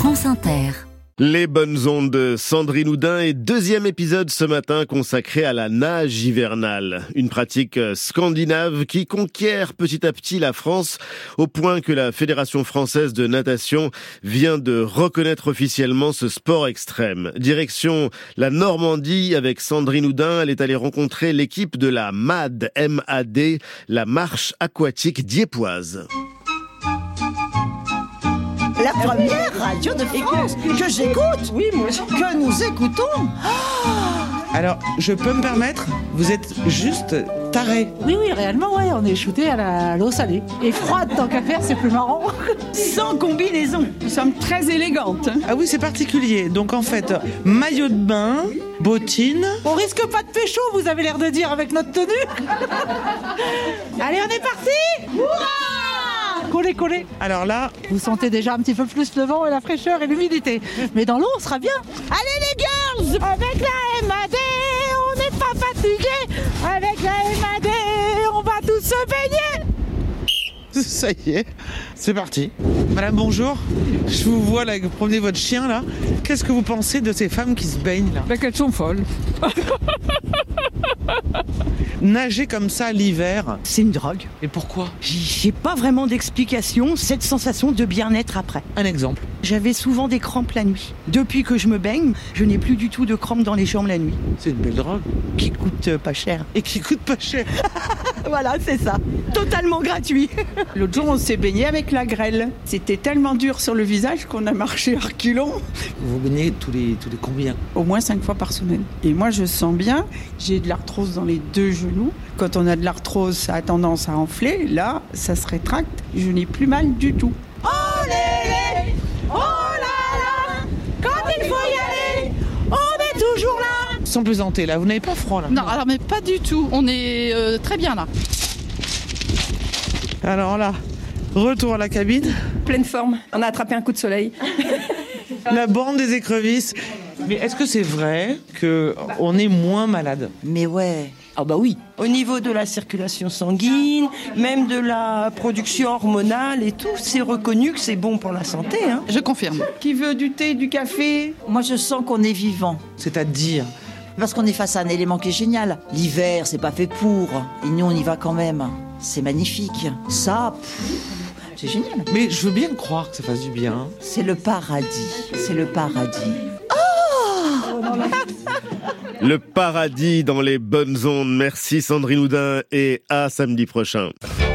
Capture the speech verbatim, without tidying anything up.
France Inter. Les bonnes ondes de Sandrine Houdin et deuxième épisode ce matin consacré à la nage hivernale. Une pratique scandinave qui conquiert petit à petit la France au point que la Fédération française de natation vient de reconnaître officiellement ce sport extrême. Direction la Normandie avec Sandrine Houdin. Elle est allée rencontrer l'équipe de la M A D, M A D, la marche aquatique diepoise. La première radio de France que j'écoute, oui, moi, que nous écoutons. Alors, je peux me permettre, vous êtes juste taré. Oui, oui, réellement, ouais, on est shooté à, la, à l'eau salée. Et froide, tant qu'à faire, c'est plus marrant. Sans combinaison. Nous sommes très élégantes. Ah oui, c'est particulier. Donc en fait, maillot de bain, bottines. On risque pas de pécho, vous avez l'air de dire, avec notre tenue. Allez, on est parti. Collez, collez. Alors là, vous sentez déjà un petit peu plus le vent et la fraîcheur et l'humidité. Mais dans l'eau, on sera bien. Allez les girls, avec la M A D, on n'est pas fatigués. Avec la M A D, on va tous se baigner. ça y est, c'est parti. Madame, bonjour. Je vous vois là, promener votre chien là. Qu'est-ce que vous pensez de ces femmes qui se baignent là? Ben, qu'elles sont folles. Nager comme ça l'hiver, c'est une drogue. Et pourquoi? J'ai pas vraiment d'explication, cette sensation de bien-être après. Un exemple. J'avais souvent des crampes la nuit. Depuis que je me baigne, je n'ai plus du tout de crampes dans les jambes la nuit. C'est une belle drogue. Qui coûte euh, pas cher. Et qui coûte pas cher. Voilà, c'est ça. Totalement gratuit. L'autre jour, on s'est baigné avec la grêle. C'était tellement dur sur le visage qu'on a marché à reculons. Vous vous baignez tous les, tous les combien? Au moins cinq fois par semaine. Et moi, je sens bien, j'ai de l'arthrose dans les deux genoux. Quand on a de l'arthrose, ça a tendance à enfler. Là, ça se rétracte. Je n'ai plus mal du tout. Oh lélé, oh là là, quand il faut y aller, on est toujours là. Sans plaisanter là, vous n'avez pas froid là? Non, alors mais pas du tout. On est euh, très bien là. Alors là, retour à la cabine. Pleine forme, on a attrapé un coup de soleil. La bande des écrevisses. Mais est-ce que c'est vrai qu'on est moins malade? Mais ouais. Ah bah oui. Au niveau de la circulation sanguine, même de la production hormonale et tout, c'est reconnu que c'est bon pour la santé. Hein. Je confirme. Qui veut du thé, du café? Moi, je sens qu'on est vivant. C'est-à-dire? Parce qu'on est face à un élément qui est génial. L'hiver, c'est pas fait pour. Et nous, on y va quand même. C'est magnifique. Ça, pff, c'est génial. Mais je veux bien croire que ça fasse du bien. C'est le paradis. C'est le paradis. Le paradis dans les bonnes ondes. Merci Sandrine Houdin et à samedi prochain.